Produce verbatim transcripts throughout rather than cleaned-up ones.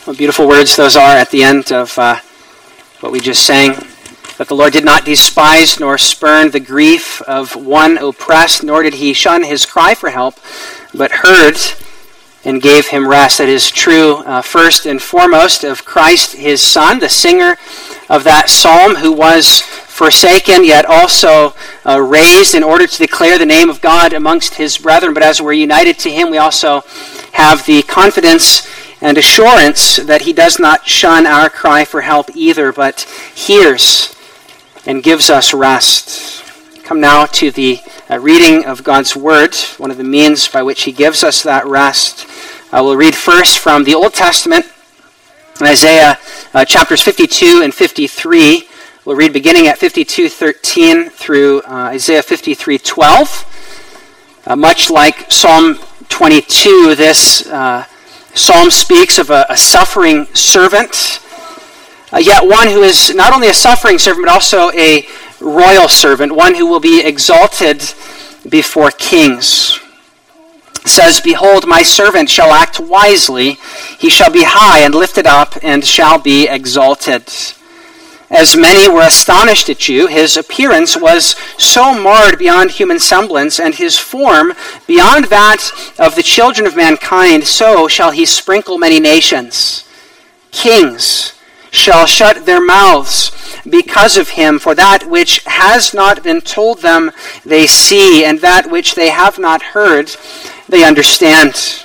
What beautiful words those are at the end of uh, what we just sang. That the Lord did not despise nor spurn the grief of one oppressed, nor did he shun his cry for help, but heard and gave him rest. That is true uh, first and foremost of Christ his Son, the singer of that psalm, who was forsaken, yet also uh, raised in order to declare the name of God amongst his brethren. But as we're united to him, we also have the confidence and assurance that he does not shun our cry for help either, but hears and gives us rest. Come now to the uh, reading of God's Word, one of the means by which he gives us that rest. I will read first from the Old Testament, in Isaiah uh, chapters fifty-two and fifty-three. We'll read beginning at fifty-two thirteen through uh, Isaiah fifty-three twelve. Uh, much like Psalm twenty-two, this uh, psalm speaks of a, a suffering servant, uh, yet one who is not only a suffering servant, but also a royal servant, one who will be exalted before kings. It says, "Behold, my servant shall act wisely. He shall be high and lifted up and shall be exalted. As many were astonished at you, his appearance was so marred beyond human semblance, and his form beyond that of the children of mankind, so shall he sprinkle many nations. Kings shall shut their mouths because of him, for that which has not been told them they see, and that which they have not heard they understand.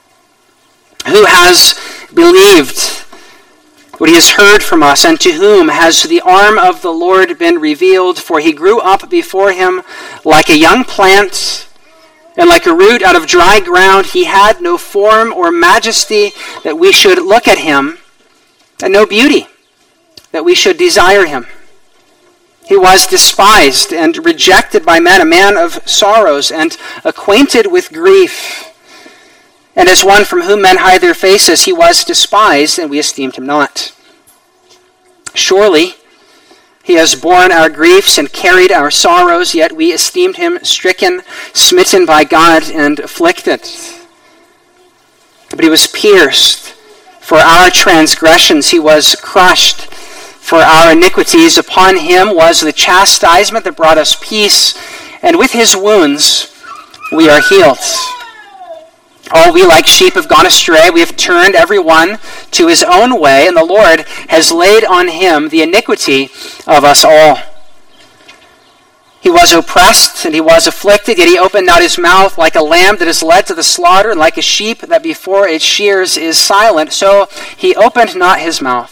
Who has believed what he has heard from us, and to whom has the arm of the Lord been revealed? For he grew up before him like a young plant, and like a root out of dry ground. He had no form or majesty that we should look at him, and no beauty that we should desire him. He was despised and rejected by men, a man of sorrows and acquainted with grief. And as one from whom men hide their faces, he was despised, and we esteemed him not. Surely he has borne our griefs and carried our sorrows, yet we esteemed him stricken, smitten by God, and afflicted. But he was pierced for our transgressions, he was crushed for our iniquities. Upon him was the chastisement that brought us peace, and with his wounds we are healed. All we like sheep have gone astray. We have turned every one to his own way, and the Lord has laid on him the iniquity of us all. He was oppressed and he was afflicted, yet he opened not his mouth. Like a lamb that is led to the slaughter, and like a sheep that before its shears is silent, so he opened not his mouth.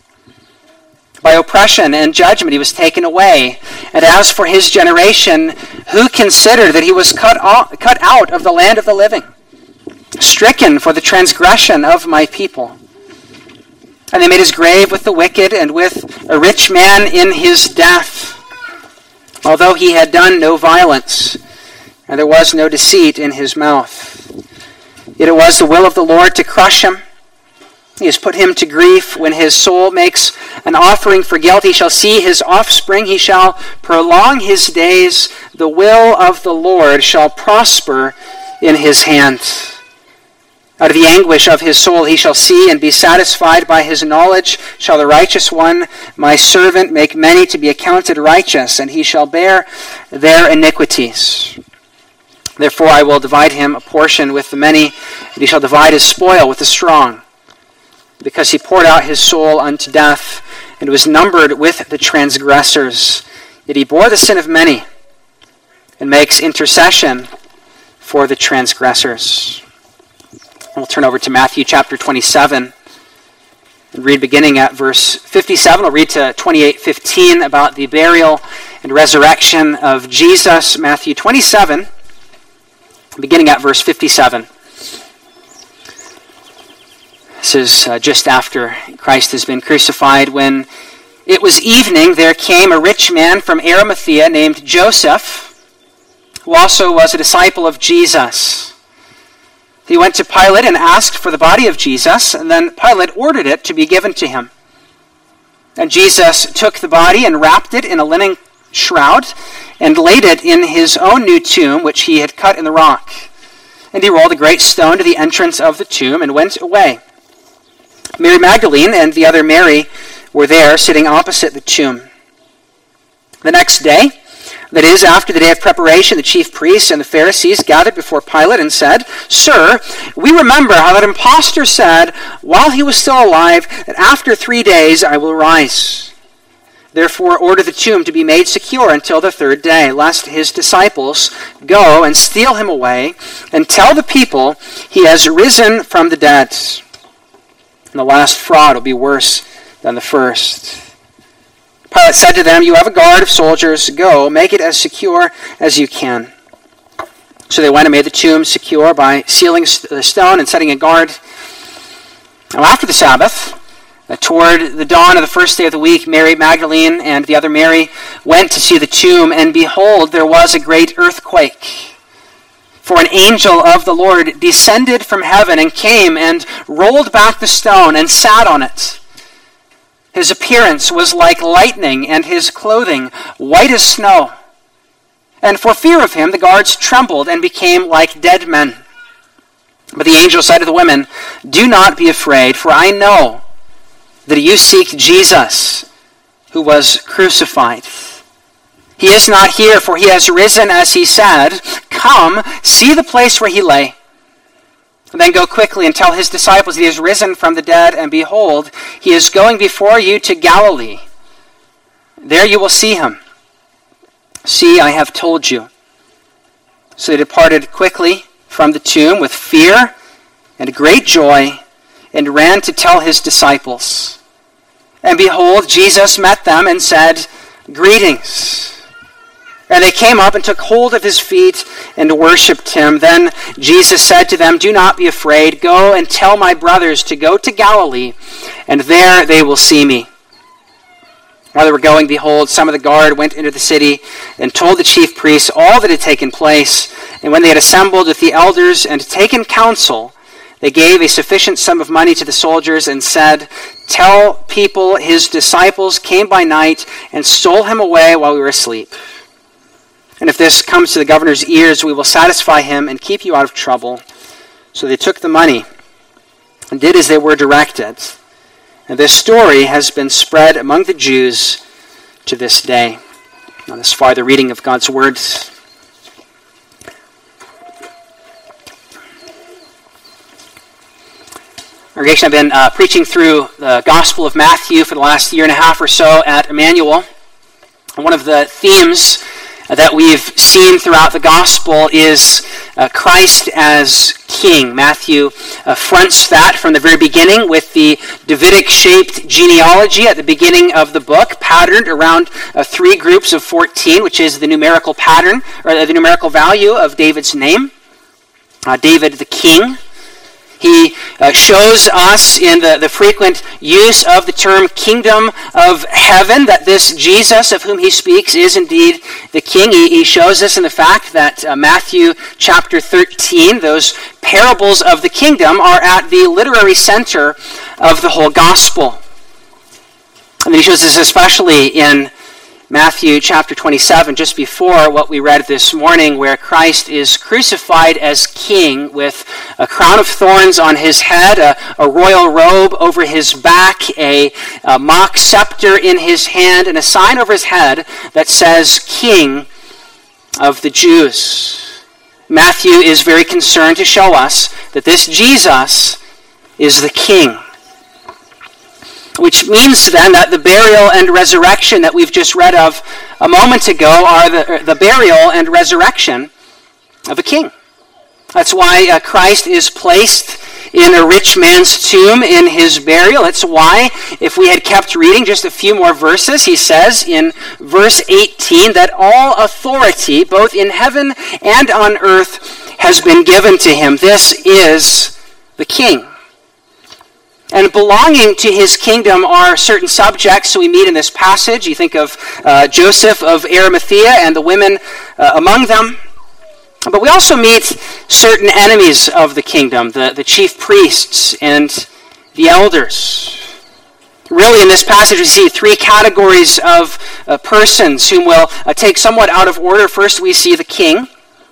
By oppression and judgment he was taken away. And as for his generation, who considered that he was cut off, cut out of the land of the living, stricken for the transgression of my people? And they made his grave with the wicked, and with a rich man in his death, although he had done no violence, and there was no deceit in his mouth. Yet it was the will of the Lord to crush him. He has put him to grief. When his soul makes an offering for guilt, he shall see his offspring. He shall prolong his days. The will of the Lord shall prosper in his hand. Out of the anguish of his soul he shall see and be satisfied. By his knowledge shall the righteous one, my servant, make many to be accounted righteous, and he shall bear their iniquities. Therefore I will divide him a portion with the many, and he shall divide his spoil with the strong, because he poured out his soul unto death, and was numbered with the transgressors. Yet he bore the sin of many, and makes intercession for the transgressors." We'll turn over to Matthew chapter twenty-seven and read beginning at verse fifty-seven. We'll read to twenty-eight fifteen about the burial and resurrection of Jesus. Matthew twenty-seven, beginning at verse fifty-seven. This is uh, just after Christ has been crucified. "When it was evening, there came a rich man from Arimathea named Joseph, who also was a disciple of Jesus. He went to Pilate and asked for the body of Jesus, and then Pilate ordered it to be given to him. And Jesus took the body and wrapped it in a linen shroud and laid it in his own new tomb, which he had cut in the rock. And he rolled a great stone to the entrance of the tomb and went away. Mary Magdalene and the other Mary were there, sitting opposite the tomb. The next day, that is, after the day of preparation, the chief priests and the Pharisees gathered before Pilate and said, "Sir, we remember how that impostor said, while he was still alive, that after three days I will rise. Therefore order the tomb to be made secure until the third day, lest his disciples go and steal him away and tell the people he has risen from the dead. And the last fraud will be worse than the first." Pilate said to them, "You have a guard of soldiers. Go, make it as secure as you can." So they went and made the tomb secure by sealing the stone and setting a guard. Now after the Sabbath, uh, toward the dawn of the first day of the week, Mary Magdalene and the other Mary went to see the tomb, and behold, there was a great earthquake. For an angel of the Lord descended from heaven and came and rolled back the stone and sat on it. His appearance was like lightning, and his clothing white as snow. And for fear of him, the guards trembled and became like dead men. But the angel said to the women, "Do not be afraid, for I know that you seek Jesus, who was crucified. He is not here, for he has risen as he said. Come, see the place where he lay. And then go quickly and tell his disciples that he is risen from the dead, and behold, he is going before you to Galilee. There you will see him. See, I have told you." So they departed quickly from the tomb with fear and great joy, and ran to tell his disciples. And behold, Jesus met them and said, "Greetings." And they came up and took hold of his feet and worshipped him. Then Jesus said to them, "Do not be afraid. Go and tell my brothers to go to Galilee, and there they will see me." While they were going, behold, some of the guard went into the city and told the chief priests all that had taken place. And when they had assembled with the elders and taken counsel, they gave a sufficient sum of money to the soldiers and said, "Tell people his disciples came by night and stole him away while we were asleep. And if this comes to the governor's ears, we will satisfy him and keep you out of trouble." So they took the money and did as they were directed. And this story has been spread among the Jews to this day. Now, this far the reading of God's word. Congregation, I've been uh, preaching through the Gospel of Matthew for the last year and a half or so at Emmanuel. And one of the themes that we've seen throughout the gospel is uh, Christ as King. Matthew uh, fronts that from the very beginning with the Davidic-shaped genealogy at the beginning of the book, patterned around uh, three groups of fourteen, which is the numerical pattern, or the numerical value of David's name. Uh, David the King. He uh, shows us in the, the frequent use of the term kingdom of heaven that this Jesus of whom he speaks is indeed the king. He, he shows us in the fact that uh, Matthew chapter thirteen, those parables of the kingdom, are at the literary center of the whole gospel. And he shows us especially in Matthew chapter twenty-seven, just before what we read this morning, where Christ is crucified as king with a crown of thorns on his head, a, a royal robe over his back, a, a mock scepter in his hand, and a sign over his head that says, "King of the Jews." Matthew is very concerned to show us that this Jesus is the king. Which means then that the burial and resurrection that we've just read of a moment ago are the, the burial and resurrection of a king. That's why uh, Christ is placed in a rich man's tomb in his burial. It's why, if we had kept reading just a few more verses, he says in verse eighteen that all authority, both in heaven and on earth, has been given to him. This is the king. And belonging to his kingdom are certain subjects we meet in this passage. You think of uh, Joseph of Arimathea and the women uh, among them. But we also meet certain enemies of the kingdom, the, the chief priests and the elders. Really, in this passage, we see three categories of uh, persons whom we'll uh, take somewhat out of order. First, we see the king.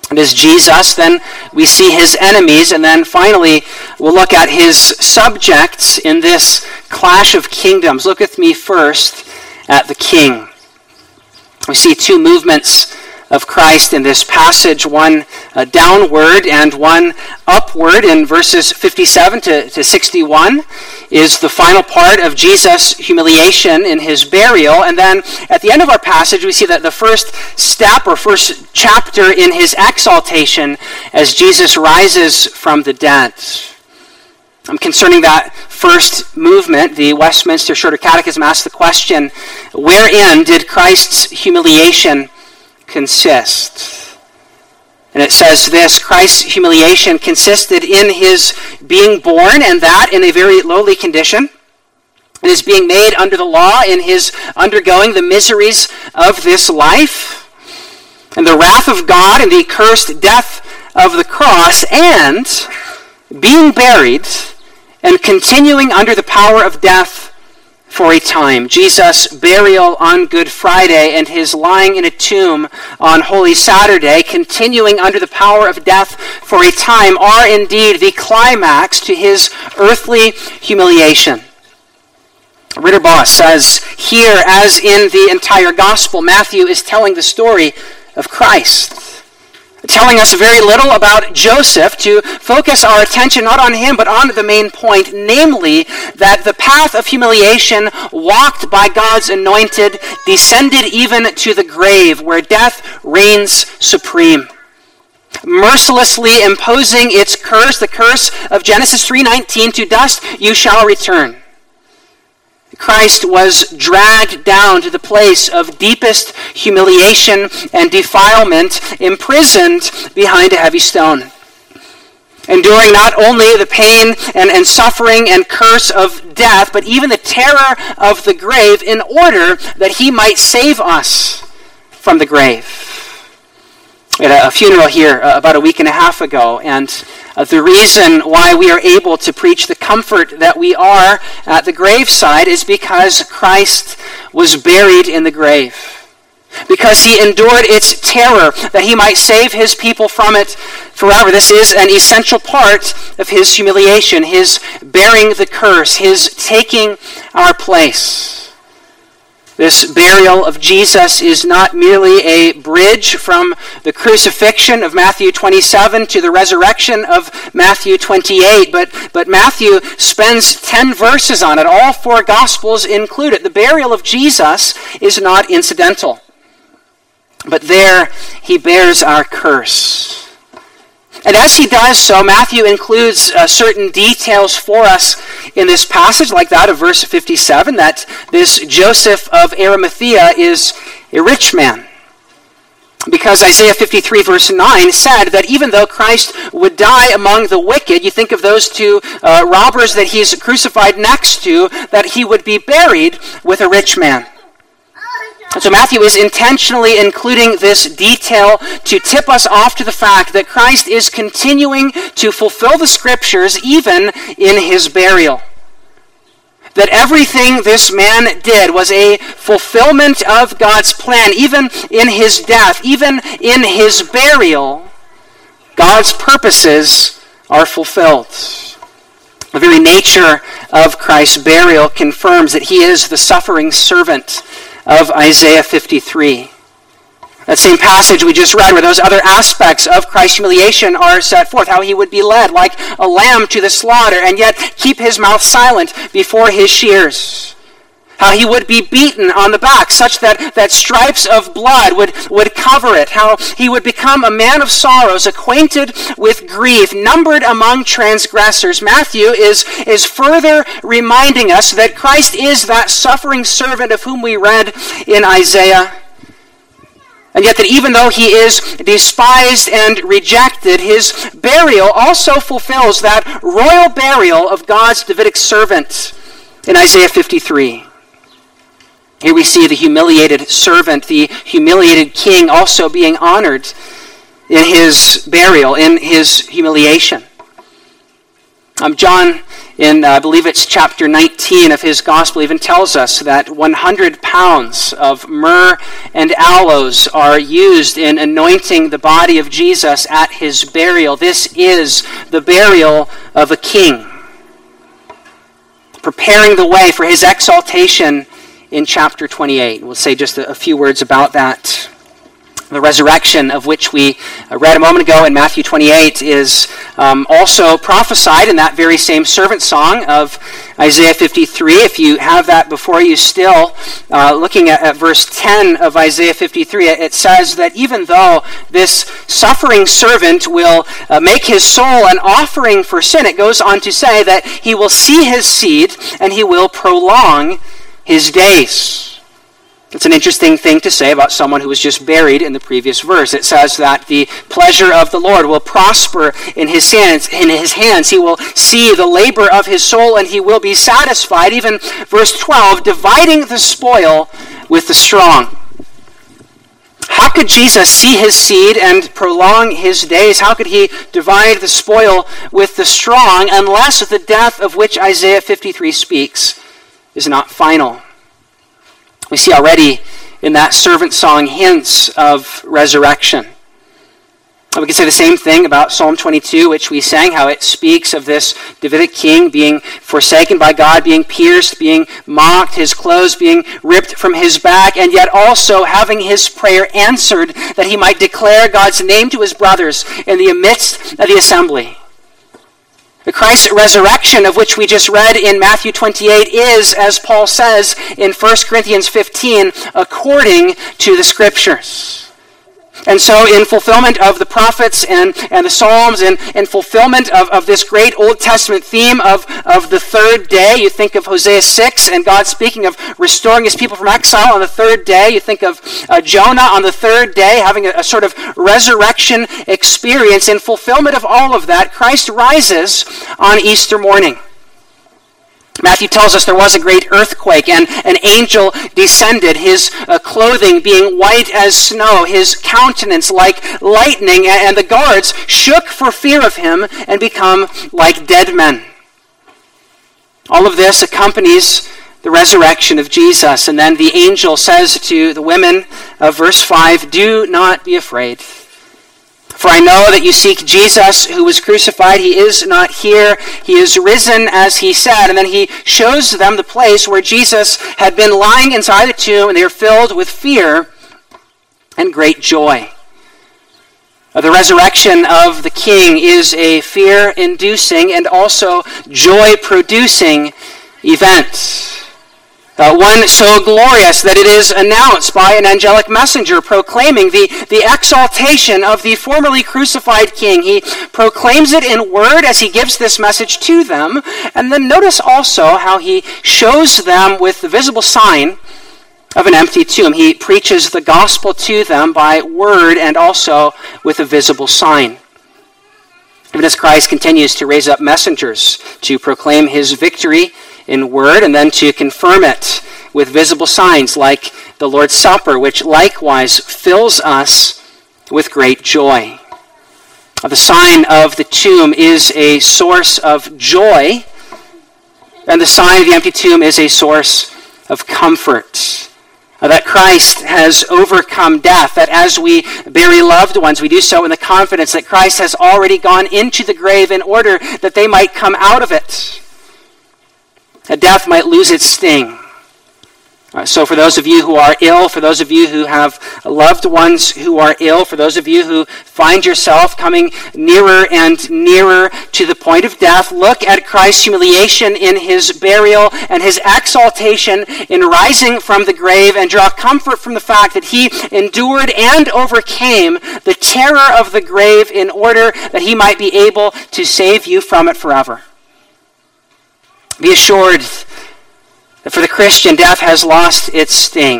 And as Jesus, then we see his enemies, and then finally we'll look at his subjects in this clash of kingdoms. Look with me first at the king. We see two movements of Christ in this passage, one uh, downward and one upward. In verses fifty-seven to, to sixty-one is the final part of Jesus' humiliation in his burial. And then at the end of our passage, we see that the first step or first chapter in his exaltation as Jesus rises from the dead. Um, concerning that first movement, the Westminster Shorter Catechism asks the question, wherein did Christ's humiliation consist? And it says this: Christ's humiliation consisted in his being born, and that in a very lowly condition, and his being made under the law, in his undergoing the miseries of this life, and the wrath of God, and the cursed death of the cross, and being buried, and continuing under the power of death for a time. Jesus' burial on Good Friday and his lying in a tomb on Holy Saturday, continuing under the power of death for a time, are indeed the climax to his earthly humiliation. Ritterboss says here, as in the entire gospel, Matthew is telling the story of Christ, telling us very little about Joseph to focus our attention not on him but on the main point, namely that the path of humiliation walked by God's anointed descended even to the grave, where death reigns supreme, mercilessly imposing its curse, the curse of Genesis three nineteen, to dust you shall return. Christ was dragged down to the place of deepest humiliation and defilement, imprisoned behind a heavy stone, enduring not only the pain and, and suffering and curse of death, but even the terror of the grave, in order that he might save us from the grave. We had a funeral here uh, about a week and a half ago, and uh, the reason why we are able to preach the comfort that we are at the graveside is because Christ was buried in the grave, because he endured its terror that he might save his people from it forever. This is an essential part of his humiliation, his bearing the curse, his taking our place. This burial of Jesus is not merely a bridge from the crucifixion of Matthew twenty-seven to the resurrection of Matthew twenty-eight, but, but Matthew spends ten verses on it. All four Gospels include it. The burial of Jesus is not incidental, but there he bears our curse. And as he does so, Matthew includes uh, certain details for us in this passage, like that of verse fifty-seven, that this Joseph of Arimathea is a rich man. Because Isaiah fifty-three verse nine said that even though Christ would die among the wicked, you think of those two uh, robbers that he's crucified next to, that he would be buried with a rich man. And so Matthew is intentionally including this detail to tip us off to the fact that Christ is continuing to fulfill the Scriptures even in his burial. That everything this man did was a fulfillment of God's plan. Even in his death, even in his burial, God's purposes are fulfilled. The very nature of Christ's burial confirms that he is the suffering servant of Isaiah fifty-three. That same passage we just read, where those other aspects of Christ's humiliation are set forth, how he would be led like a lamb to the slaughter and yet keep his mouth silent before his shears. How he would be beaten on the back such that, that stripes of blood would, would cover it. How he would become a man of sorrows, acquainted with grief, numbered among transgressors. Matthew is, is further reminding us that Christ is that suffering servant of whom we read in Isaiah. And yet that even though he is despised and rejected, his burial also fulfills that royal burial of God's Davidic servant in Isaiah fifty-three. Here we see the humiliated servant, the humiliated king, also being honored in his burial, in his humiliation. Um, John in, uh, I believe it's chapter nineteen of his gospel, even tells us that one hundred pounds of myrrh and aloes are used in anointing the body of Jesus at his burial. This is the burial of a king, preparing the way for his exaltation in chapter twenty-eight. We'll say just a, a few words about that. The resurrection of which we read a moment ago in Matthew twenty-eight is um, also prophesied in that very same servant song of Isaiah fifty-three. If you have that before you still, uh, looking at, at verse ten of Isaiah fifty-three, it says that even though this suffering servant will uh, make his soul an offering for sin, it goes on to say that he will see his seed and he will prolong his days. It's an interesting thing to say about someone who was just buried in the previous verse. It says that the pleasure of the Lord will prosper in his hands. In his hands, he will see the labor of his soul, and he will be satisfied. Even verse twelve, dividing the spoil with the strong. How could Jesus see his seed and prolong his days? How could he divide the spoil with the strong unless the death of which Isaiah fifty-three speaks is not final? We see already in that servant song hints of resurrection. We can say the same thing about Psalm twenty-two, which we sang, how it speaks of this Davidic king being forsaken by God, being pierced, being mocked, his clothes being ripped from his back, and yet also having his prayer answered that he might declare God's name to his brothers in the midst of the assembly. The Christ's resurrection, of which we just read in Matthew twenty-eight, is, as Paul says in First Corinthians fifteen, according to the Scriptures. And so in fulfillment of the prophets and, and the Psalms, and in fulfillment of, of this great Old Testament theme of, of the third day, you think of Hosea six and God speaking of restoring his people from exile on the third day. You think of uh, Jonah on the third day having a, a sort of resurrection experience. In fulfillment of all of that, Christ rises on Easter morning. Matthew tells us there was a great earthquake, and an angel descended, his uh, clothing being white as snow, his countenance like lightning, and the guards shook for fear of him and become like dead men. All of this accompanies the resurrection of Jesus. And then the angel says to the women of verse five, "Do not be afraid. For I know that you seek Jesus who was crucified. He is not here. He is risen as he said." And then he shows them the place where Jesus had been lying inside the tomb, and they are filled with fear and great joy. The resurrection of the King is a fear-inducing and also joy-producing event. Uh, one so glorious that it is announced by an angelic messenger proclaiming the, the exaltation of the formerly crucified king. He proclaims it in word as he gives this message to them. And then notice also how he shows them with the visible sign of an empty tomb. He preaches the gospel to them by word and also with a visible sign. Even as Christ continues to raise up messengers to proclaim his victory in word, and then to confirm it with visible signs like the Lord's Supper, which likewise fills us with great joy. The sign of the tomb is a source of joy, and the sign of the empty tomb is a source of comfort. That Christ has overcome death, that as we bury loved ones, we do so in the confidence that Christ has already gone into the grave in order that they might come out of it. That death might lose its sting. Uh, so for those of you who are ill, for those of you who have loved ones who are ill, for those of you who find yourself coming nearer and nearer to the point of death, look at Christ's humiliation in his burial and his exaltation in rising from the grave, and draw comfort from the fact that he endured and overcame the terror of the grave in order that he might be able to save you from it forever. Be assured that for the Christian, death has lost its sting.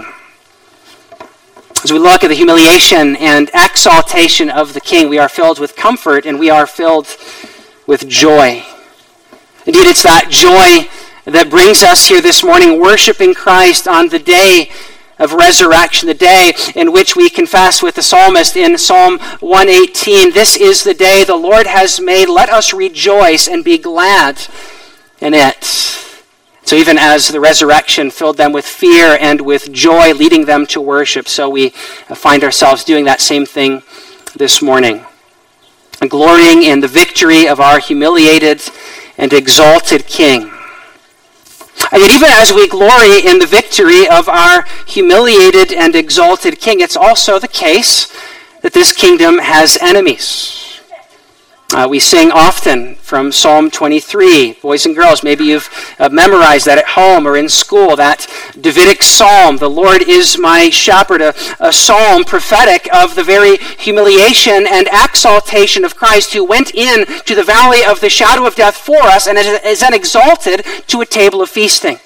As we look at the humiliation and exaltation of the King, we are filled with comfort and we are filled with joy. Indeed, it's that joy that brings us here this morning, worshiping Christ on the day of resurrection, the day in which we confess with the psalmist in Psalm one eighteen, "This is the day the Lord has made. Let us rejoice and be glad in it. So even as the resurrection filled them with fear and with joy, leading them to worship, so we find ourselves doing that same thing this morning. Glorying in the victory of our humiliated and exalted King. And yet even as we glory in the victory of our humiliated and exalted King, it's also the case that this kingdom has enemies. Uh, we sing often from Psalm twenty-three. Boys and girls, maybe you've uh, memorized that at home or in school, that Davidic psalm, "The Lord is my shepherd," a, a psalm prophetic of the very humiliation and exaltation of Christ, who went in to the valley of the shadow of death for us and is then exalted to a table of feasting.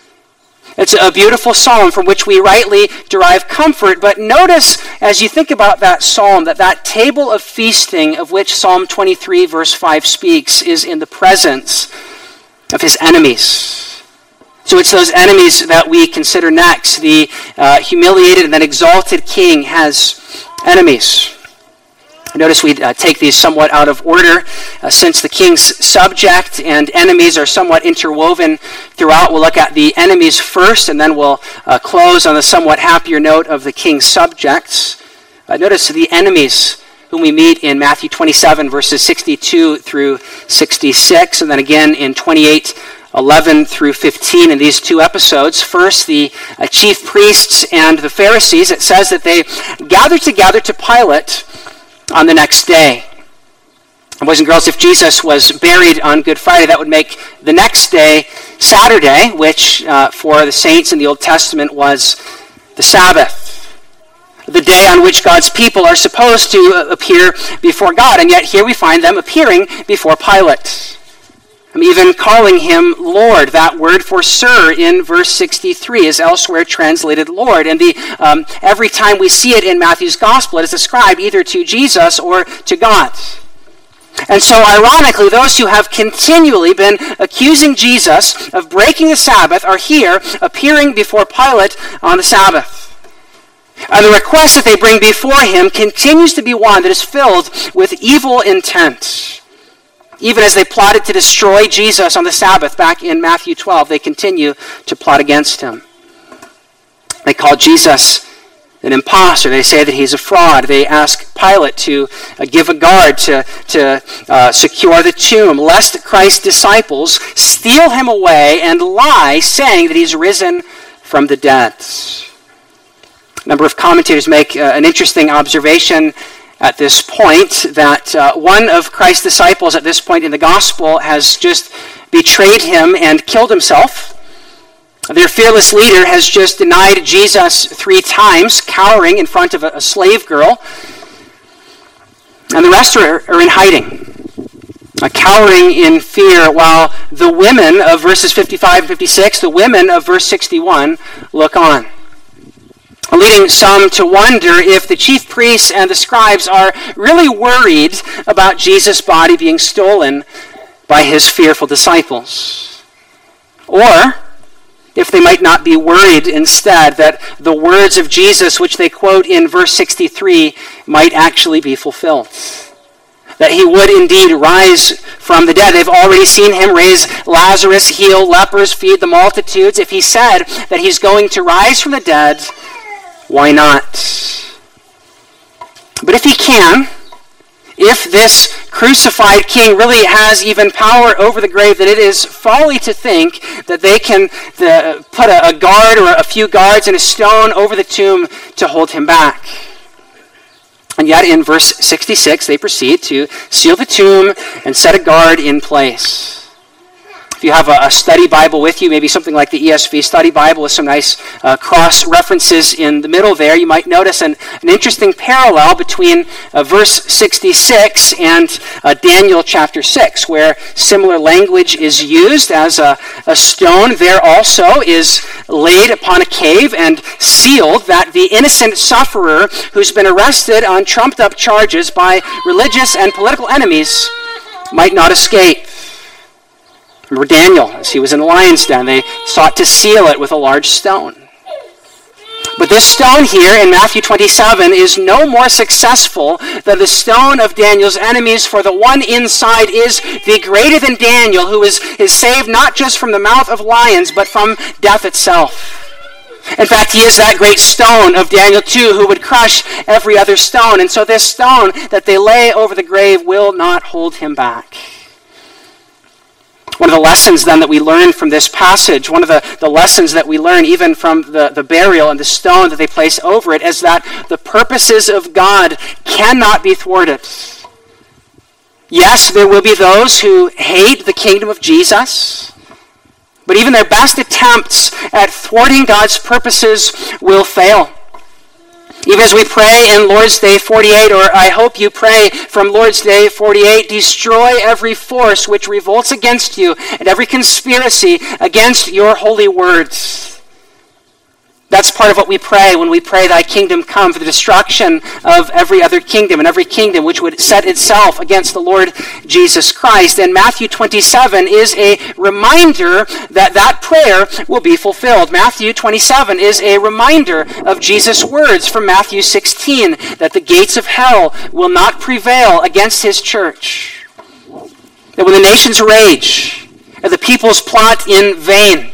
It's a beautiful psalm from which we rightly derive comfort, but notice as you think about that psalm that that table of feasting of which Psalm twenty-three verse five speaks is in the presence of his enemies. So it's those enemies that we consider next. The uh, humiliated and then exalted King has enemies. Notice we uh, take these somewhat out of order uh, since the king's subject and enemies are somewhat interwoven throughout. We'll look at the enemies first, and then we'll uh, close on the somewhat happier note of the king's subjects. Uh, notice the enemies whom we meet in Matthew twenty-seven, verses sixty-two through sixty-six, and then again in twenty-eight, eleven through fifteen in these two episodes. First, the uh, chief priests and the Pharisees. It says that they gathered together to Pilate on the next day. And boys and girls, if Jesus was buried on Good Friday, that would make the next day Saturday, which uh, for the saints in the Old Testament was the Sabbath, the day on which God's people are supposed to appear before God. And yet here we find them appearing before Pilate. I'm even calling him Lord. That word for sir in verse sixty-three is elsewhere translated Lord. And the um, every time we see it in Matthew's gospel, it is ascribed either to Jesus or to God. And so ironically, those who have continually been accusing Jesus of breaking the Sabbath are here appearing before Pilate on the Sabbath. And the request that they bring before him continues to be one that is filled with evil intent. Even as they plotted to destroy Jesus on the Sabbath back in Matthew twelve, they continue to plot against him. They call Jesus an imposter. They say that he's a fraud. They ask Pilate to uh, give a guard to, to uh, secure the tomb, lest Christ's disciples steal him away and lie, saying that he's risen from the dead. A number of commentators make uh, an interesting observation at this point, that uh, one of Christ's disciples at this point in the gospel has just betrayed him and killed himself. Their fearless leader has just denied Jesus three times, cowering in front of a, a slave girl. And the rest are, are in hiding, uh, cowering in fear, while the women of verses fifty-five and fifty-six, the women of verse sixty-one, look on, leading some to wonder if the chief priests and the scribes are really worried about Jesus' body being stolen by his fearful disciples. Or if they might not be worried instead that the words of Jesus, which they quote in verse sixty-three, might actually be fulfilled. That he would indeed rise from the dead. They've already seen him raise Lazarus, heal lepers, feed the multitudes. If he said that he's going to rise from the dead, why not? But if he can, if this crucified king really has even power over the grave, that it is folly to think that they can the, put a, a guard or a few guards and a stone over the tomb to hold him back. And yet in verse sixty-six, they proceed to seal the tomb and set a guard in place. If you have a, a study Bible with you, maybe something like the E S V study Bible with some nice uh, cross references in the middle there, you might notice an, an interesting parallel between uh, verse sixty-six and uh, Daniel chapter six, where similar language is used as a, a stone there also is laid upon a cave and sealed, that the innocent sufferer who's been arrested on trumped up charges by religious and political enemies might not escape. Remember Daniel, as he was in the lion's den, they sought to seal it with a large stone. But this stone here in Matthew twenty-seven is no more successful than the stone of Daniel's enemies, for the one inside is the greater than Daniel, who is, is saved not just from the mouth of lions, but from death itself. In fact, he is that great stone of Daniel two who would crush every other stone. And so this stone that they lay over the grave will not hold him back. One of the lessons then that we learn from this passage, one of the, the lessons that we learn even from the, the burial and the stone that they place over it, is that the purposes of God cannot be thwarted. Yes, there will be those who hate the kingdom of Jesus, but even their best attempts at thwarting God's purposes will fail. Even as we pray in Lord's Day forty-eight, or I hope you pray from Lord's Day forty-eight, destroy every force which revolts against you and every conspiracy against your holy words. That's part of what we pray when we pray, thy kingdom come, for the destruction of every other kingdom and every kingdom which would set itself against the Lord Jesus Christ. And Matthew twenty-seven is a reminder that that prayer will be fulfilled. Matthew twenty-seven is a reminder of Jesus' words from Matthew sixteen, that the gates of hell will not prevail against his church. That when the nations rage and the peoples plot in vain,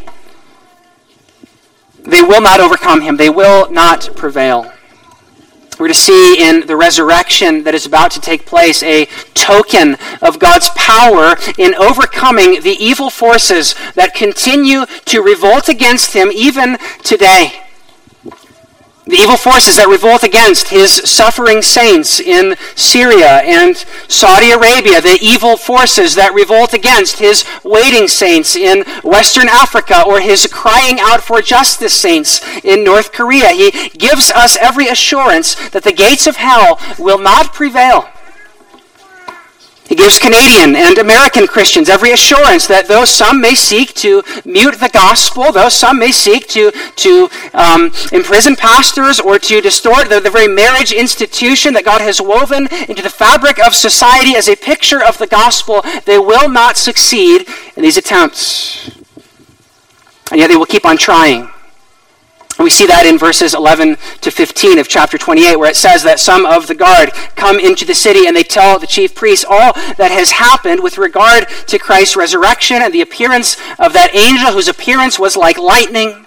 they will not overcome him. They will not prevail. We're to see in the resurrection that is about to take place a token of God's power in overcoming the evil forces that continue to revolt against him even today. The evil forces that revolt against his suffering saints in Syria and Saudi Arabia. The evil forces that revolt against his waiting saints in Western Africa, or his crying out for justice saints in North Korea. He gives us every assurance that the gates of hell will not prevail. He gives Canadian and American Christians every assurance that though some may seek to mute the gospel, though some may seek to, to um, imprison pastors or to distort the, the very marriage institution that God has woven into the fabric of society as a picture of the gospel, they will not succeed in these attempts. And yet they will keep on trying. And we see that in verses eleven to fifteen of chapter twenty-eight, where it says that some of the guard come into the city and they tell the chief priests all that has happened with regard to Christ's resurrection and the appearance of that angel whose appearance was like lightning.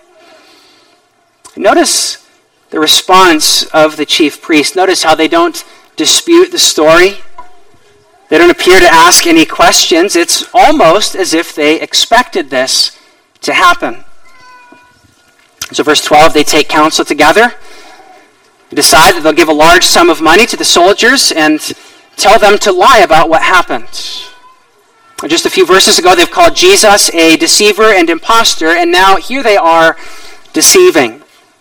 Notice the response of the chief priests. Notice how they don't dispute the story. They don't appear to ask any questions. It's almost as if they expected this to happen. So verse twelve, they take counsel together, decide that they'll give a large sum of money to the soldiers and tell them to lie about what happened. Just a few verses ago, they've called Jesus a deceiver and imposter, and now here they are deceiving.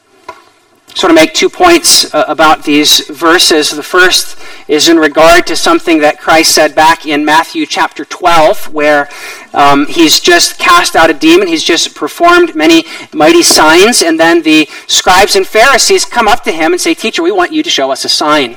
I just want to make two points uh, about these verses. The first is in regard to something that Christ said back in Matthew chapter twelve, where um, he's just cast out a demon, he's just performed many mighty signs, and then the scribes and Pharisees come up to him and say, "Teacher, we want you to show us a sign."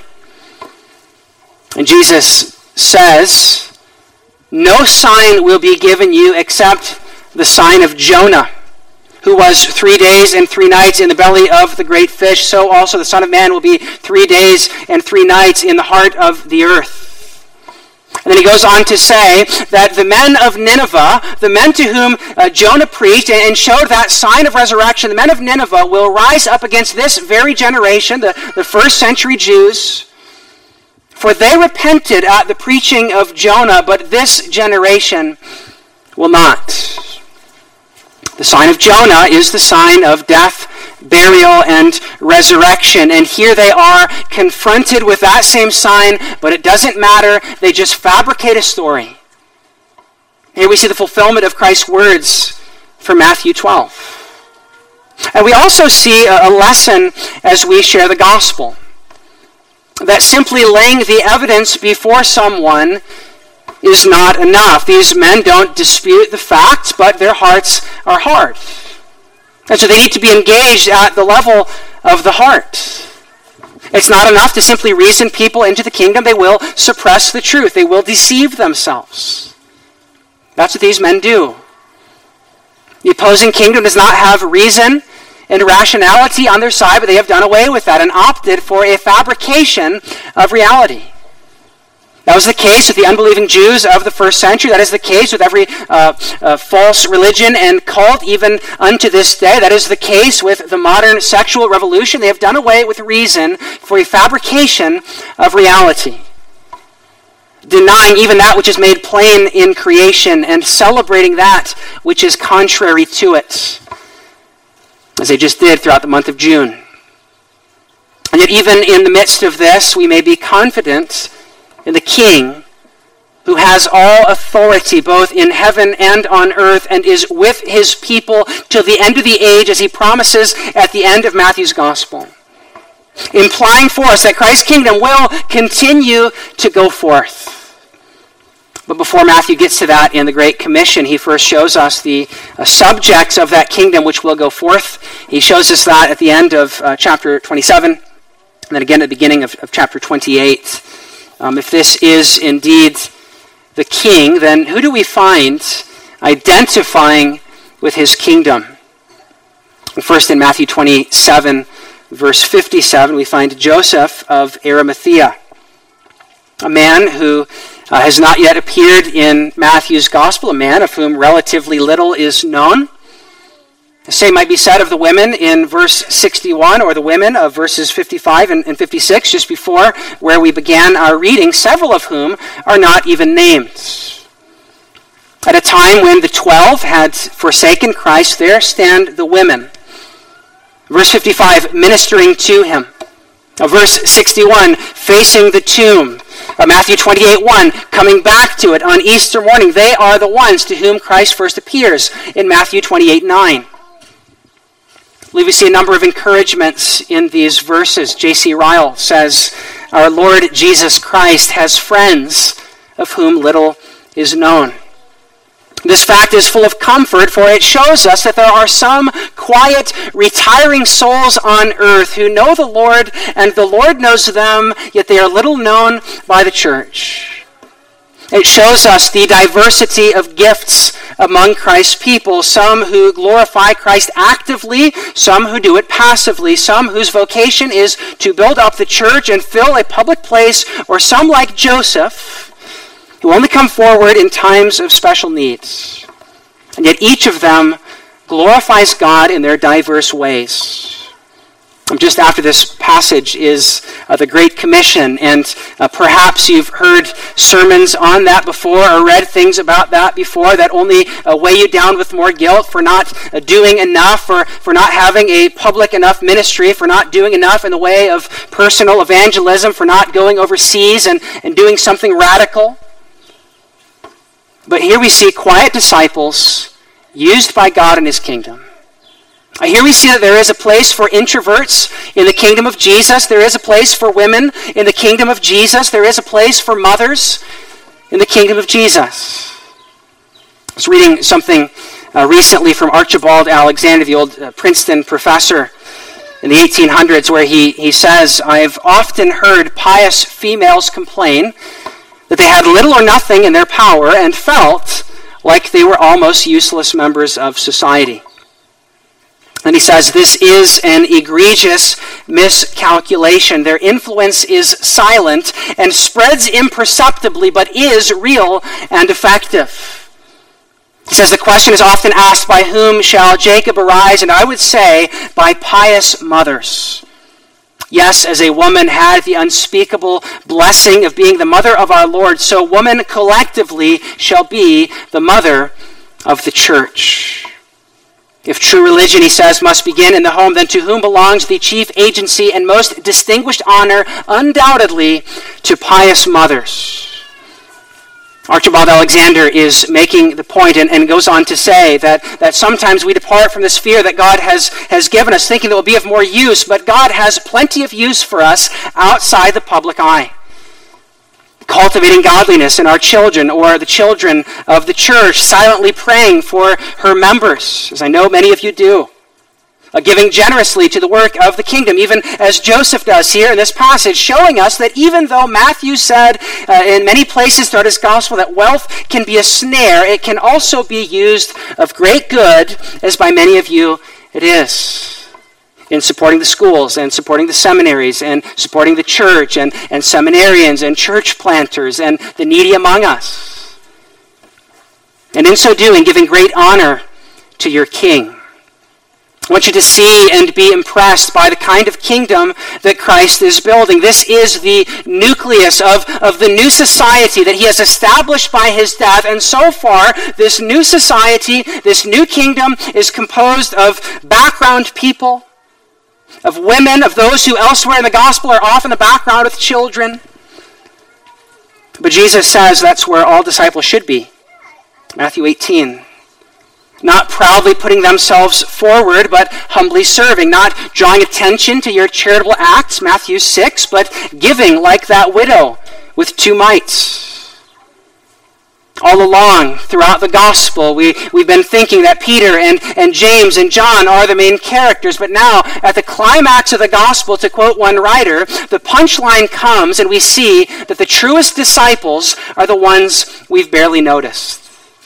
And Jesus says, "No sign will be given you except the sign of Jonah, who was three days and three nights in the belly of the great fish. So also the Son of Man will be three days and three nights in the heart of the earth." And then he goes on to say that the men of Nineveh, the men to whom uh, Jonah preached and showed that sign of resurrection, the men of Nineveh will rise up against this very generation, the, the first century Jews, for they repented at the preaching of Jonah, but this generation will not. The sign of Jonah is the sign of death, burial, and resurrection. And here they are confronted with that same sign, but it doesn't matter. They just fabricate a story. Here we see the fulfillment of Christ's words from Matthew twelve. And we also see a lesson as we share the gospel, that simply laying the evidence before someone is not enough. These men don't dispute the facts, but their hearts are hard. And so they need to be engaged at the level of the heart. It's not enough to simply reason people into the kingdom. They will suppress the truth. They will deceive themselves. That's what these men do. The opposing kingdom does not have reason. and rationality on their side, but they have done away with that and opted for a fabrication of reality. That was the case with the unbelieving Jews of the first century. That is the case with every uh, uh, false religion and cult, even unto this day. That is the case with the modern sexual revolution. They have done away with reason for a fabrication of reality, denying even that which is made plain in creation and celebrating that which is contrary to it, as they just did throughout the month of June. And yet even in the midst of this, we may be confident in the King who has all authority both in heaven and on earth and is with his people till the end of the age, as he promises at the end of Matthew's gospel, implying for us that Christ's kingdom will continue to go forth. But before Matthew gets to that in the Great Commission, he first shows us the uh, subjects of that kingdom which will go forth. He shows us that at the end of uh, chapter twenty-seven, and then again at the beginning of, of chapter twenty-eight. Um, if this is indeed the king, then who do we find identifying with his kingdom? First, in Matthew twenty-seven, verse fifty-seven, we find Joseph of Arimathea, a man who uh, has not yet appeared in Matthew's gospel, a man of whom relatively little is known. The same might be said of the women in verse sixty-one, or the women of verses fifty-five and, and fifty-six, just before where we began our reading, several of whom are not even named. At a time when the twelve had forsaken Christ, there stand the women. Verse fifty-five, ministering to him. Now, verse sixty-one, facing the tomb. Uh, Matthew twenty-eight, one, coming back to it on Easter morning. They are the ones to whom Christ first appears in Matthew twenty-eight, nine. I believe we see a number of encouragements in these verses. J C Ryle says, our Lord Jesus Christ has friends of whom little is known. This fact is full of comfort, for it shows us that there are some quiet, retiring souls on earth who know the Lord, and the Lord knows them, yet they are little known by the church. It shows us the diversity of gifts among Christ's people, some who glorify Christ actively, some who do it passively, some whose vocation is to build up the church and fill a public place, or some like Joseph, who only come forward in times of special needs. And yet each of them glorifies God in their diverse ways. Just after this passage is uh, the Great Commission, and uh, perhaps you've heard sermons on that before or read things about that before that only uh, weigh you down with more guilt for not uh, doing enough, or for not having a public enough ministry, for not doing enough in the way of personal evangelism, for not going overseas and, and doing something radical. But here we see quiet disciples used by God in his kingdom. Here we see that there is a place for introverts in the kingdom of Jesus. There is a place for women in the kingdom of Jesus. There is a place for mothers in the kingdom of Jesus. I was reading something uh, recently from Archibald Alexander, the old uh, Princeton professor in the eighteen hundreds, where he, he says, I've often heard pious females complain that they had little or nothing in their power and felt like they were almost useless members of society. And he says, this is an egregious miscalculation. Their influence is silent and spreads imperceptibly, but is real and effective. He says, the question is often asked, by whom shall Jacob arise? And I would say, by pious mothers. Yes, as a woman had the unspeakable blessing of being the mother of our Lord, so woman collectively shall be the mother of the church. If true religion, he says, must begin in the home, then to whom belongs the chief agency and most distinguished honor? Undoubtedly to pious mothers. Archibald Alexander is making the point and, and goes on to say that, that sometimes we depart from the sphere that God has, has given us, thinking that will be of more use, but God has plenty of use for us outside the public eye. Cultivating godliness in our children, or the children of the church, silently praying for her members, as I know many of you do. Uh, giving generously to the work of the kingdom, even as Joseph does here in this passage, showing us that even though Matthew said uh, in many places throughout his gospel that wealth can be a snare, it can also be used of great good, as by many of you it is. in supporting the schools and supporting the seminaries and supporting the church and, and seminarians and church planters and the needy among us. And in so doing, giving great honor to your King. I want you to see and be impressed by the kind of kingdom that Christ is building. This is the nucleus of, of the new society that he has established by his death. And so far, this new society, this new kingdom is composed of background people, of women, of those who elsewhere in the gospel are off in the background with children. But Jesus says that's where all disciples should be. Matthew eighteen. Not proudly putting themselves forward, but humbly serving. Not drawing attention to your charitable acts, Matthew six, but giving like that widow with two mites. All along, throughout the gospel, we, we've been thinking that Peter and, and James and John are the main characters. But now, at the climax of the gospel, to quote one writer, the punchline comes and we see that the truest disciples are the ones we've barely noticed.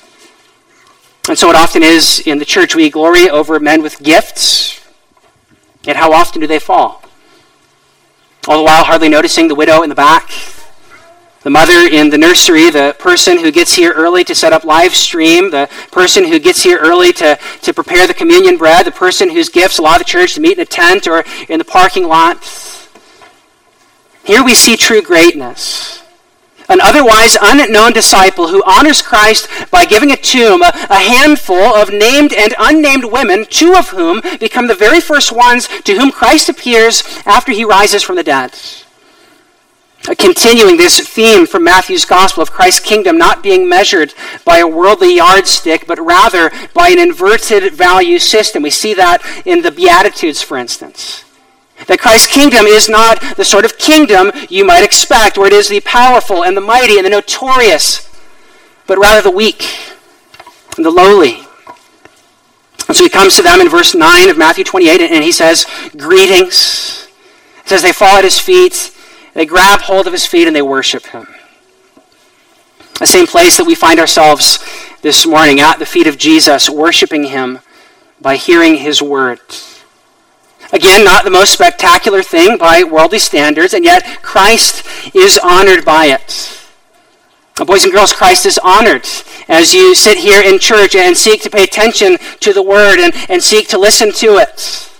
And so it often is in the church we glory over men with gifts, yet how often do they fall? All the while hardly noticing the widow in the back, the mother in the nursery, the person who gets here early to set up live stream, the person who gets here early to, to prepare the communion bread, the person whose gifts allow the church to meet in a tent or in the parking lot. Here we see true greatness. An otherwise unknown disciple who honors Christ by giving a tomb, a, a handful of named and unnamed women, two of whom become the very first ones to whom Christ appears after he rises from the dead. Uh, continuing this theme from Matthew's gospel of Christ's kingdom not being measured by a worldly yardstick, but rather by an inverted value system. We see that in the Beatitudes, for instance. That Christ's kingdom is not the sort of kingdom you might expect, where it is the powerful and the mighty and the notorious, but rather the weak and the lowly. And so he comes to them in verse nine of Matthew twenty-eight, and he says, greetings. It says they fall at his feet, they grab hold of his feet, and they worship him. The same place that we find ourselves this morning, at the feet of Jesus, worshiping him by hearing his word. Again, not the most spectacular thing by worldly standards, and yet Christ is honored by it. Boys and girls, Christ is honored as you sit here in church and seek to pay attention to the word and, and seek to listen to it.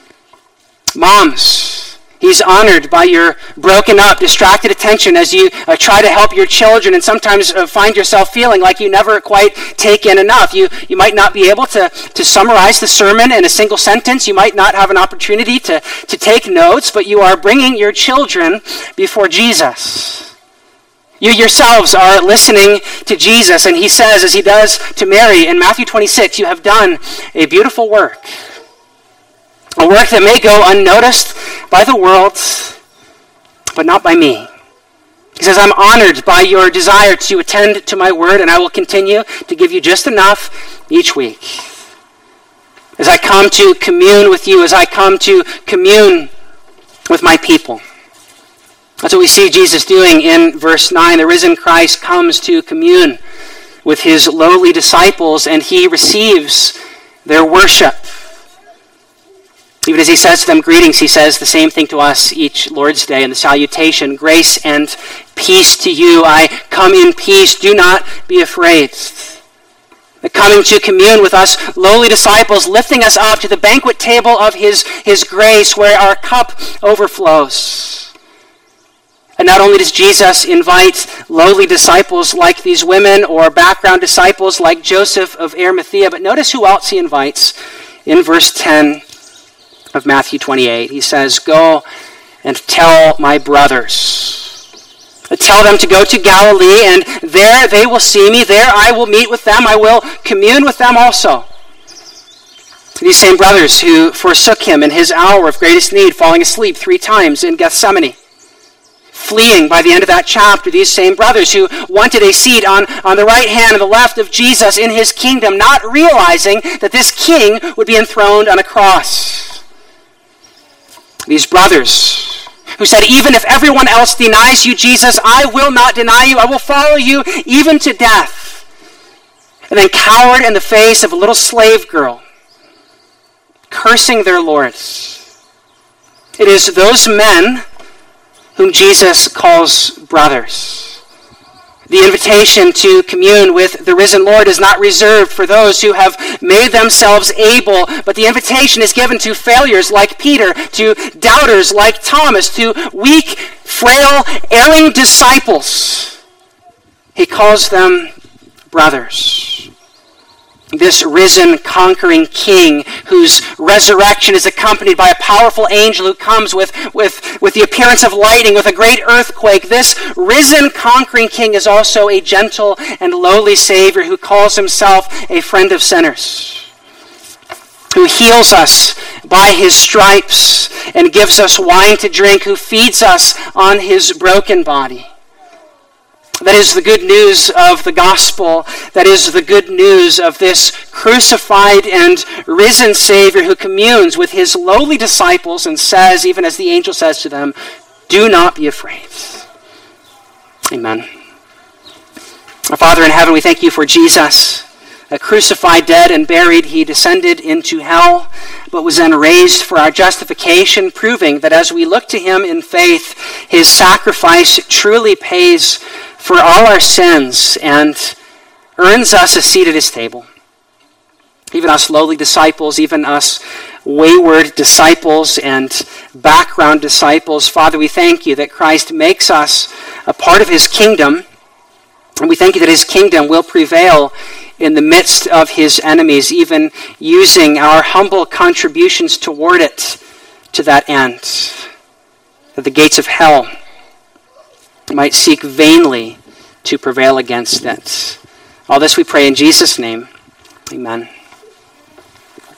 Moms, he's honored by your broken up, distracted attention as you uh, try to help your children and sometimes uh, find yourself feeling like you never quite take in enough. You, you might not be able to, to summarize the sermon in a single sentence. You might not have an opportunity to, to take notes, but you are bringing your children before Jesus. You yourselves are listening to Jesus, and he says, as he does to Mary in Matthew twenty-six, you have done a beautiful work. A work that may go unnoticed by the world, but not by me. He says, I'm honored by your desire to attend to my word, and I will continue to give you just enough each week. As I come to commune with you, as I come to commune with my people. That's what we see Jesus doing in verse nine. The risen Christ comes to commune with his lowly disciples, and he receives their worship. Even as he says to them greetings, he says the same thing to us each Lord's Day in the salutation. Grace and peace to you. I come in peace. Do not be afraid. The coming to commune with us lowly disciples, lifting us up to the banquet table of his, his grace where our cup overflows. And not only does Jesus invite lowly disciples like these women or background disciples like Joseph of Arimathea, but notice who else he invites in verse ten of Matthew twenty-eight. He says, go and tell my brothers. Tell them to go to Galilee, and there they will see me. There I will meet with them. I will commune with them also. These same brothers who forsook him in his hour of greatest need, falling asleep three times in Gethsemane. Fleeing by the end of that chapter, these same brothers who wanted a seat on, on the right hand and the left of Jesus in his kingdom, not realizing that this king would be enthroned on a cross. These brothers who said, even if everyone else denies you, Jesus, I will not deny you. I will follow you even to death. And then cowered in the face of a little slave girl, cursing their lords. It is those men whom Jesus calls brothers. The invitation to commune with the risen Lord is not reserved for those who have made themselves able, but the invitation is given to failures like Peter, to doubters like Thomas, to weak, frail, erring disciples. He calls them brothers. This risen, conquering King whose resurrection is accompanied by a powerful angel who comes with, with, with the appearance of lightning, with a great earthquake. This risen, conquering King is also a gentle and lowly Savior who calls himself a friend of sinners, who heals us by his stripes and gives us wine to drink, who feeds us on his broken body. That is the good news of the gospel. That is the good news of this crucified and risen Savior who communes with his lowly disciples and says, even as the angel says to them, "Do not be afraid." Amen. Our Father in heaven, we thank you for Jesus. A crucified, dead, and buried, he descended into hell, but was then raised for our justification, proving that as we look to him in faith, his sacrifice truly pays for all our sins and earns us a seat at his table. Even us lowly disciples, even us wayward disciples and background disciples, Father, we thank you that Christ makes us a part of his kingdom, and we thank you that his kingdom will prevail in the midst of his enemies, even using our humble contributions toward it to that end, that the gates of hell might seek vainly to prevail against it. All this we pray in Jesus' name. Amen.